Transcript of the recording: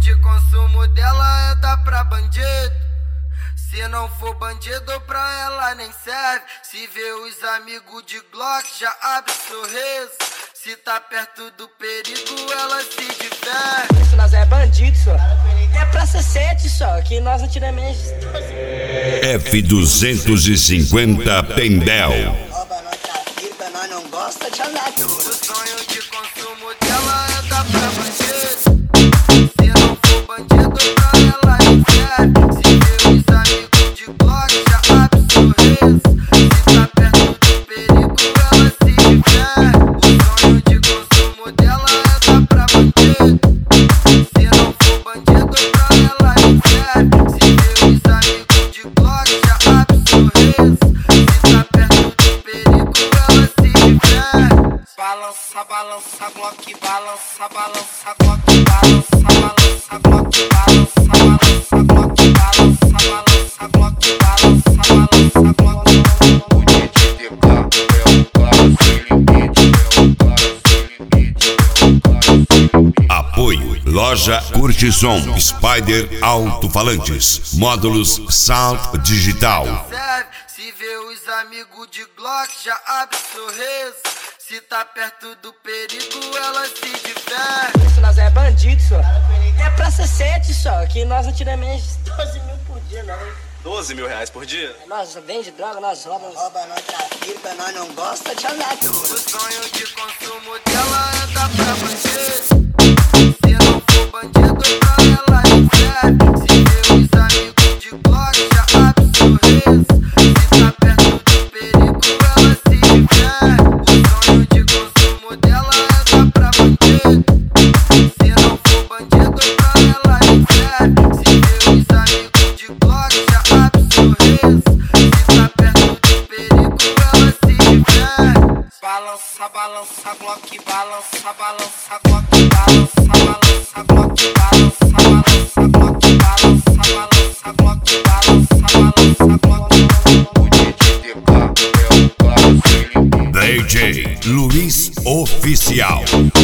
de consumo dela é dar pra bandido. Se não for bandido, pra ela nem serve. Se vê os amigos de Glock, já abre sorriso. Se tá perto do perigo, ela se diverte. Isso nós é bandido, só. É praça 7 só, que nós antigamente. F250 Pendel. Rouba nossa fita, nós não gosta de andar tudo. O sonho de consumo dela é dar pra bandido. Se não for bandido, pra ela nem serve. Se vê os amigos de Glock, já abre sorriso. Se tá perto do perigo, ela se diverte. O sonho de consumo dela é dar pra bandido. Se não for bandido, pra ela nem serve. Se vê os amigos de Glock, já abre sorriso. Se tá perto do perigo, ela se diverte. Balança, balança, Glock, balança, balança, Glock, balança, balança, Glock, balança, balança, Glock, balança, balança, Glock, balança, balança, Glock. O DJ é o cara sem limite, é o cara sem limite, é o cara sem limite. Apoio Loja Curtison Spider Alto-Falantes. Módulos Sound Digital. Serve, se vê os amigos de Glock, já abre sorriso. Se tá perto do perigo, ela se diverte. Isso nós é bandido, só. É praça 7 só, que nós antigamente 12 mil por dia, não. 12 mil reais por dia? Nós vende droga, nós rouba nossa fita, nós não gosta de andar tudo. O sonho de consumo dela é dar pra bandido. Se não for bandido, pra ela nem serve. Se vê os amigos de Glock, já abre sorriso. Se tá perto do perigo, ela se diverte. O sonho de consumo dela é dar pra bandido. Se não for bandido, pra ela nem serve. Se vê os amigos de Glock, já abre sorriso. Se tá perto do perigo, ela se diverte. Balança, balança, Glock, balança, balança, Glock, balança, balança, Glock, balança, balança, Glock, balança, balança, Glock, balança, balança, Glock. O DJ é o cara sem limite. DJ Luiz Oficial.